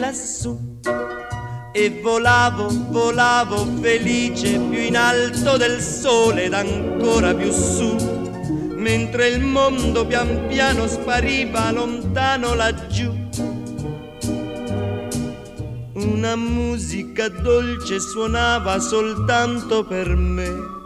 lassù. E volavo, volavo felice più in alto del sole ed ancora più su, mentre il mondo pian piano spariva lontano laggiù. Una musica dolce suonava soltanto per me,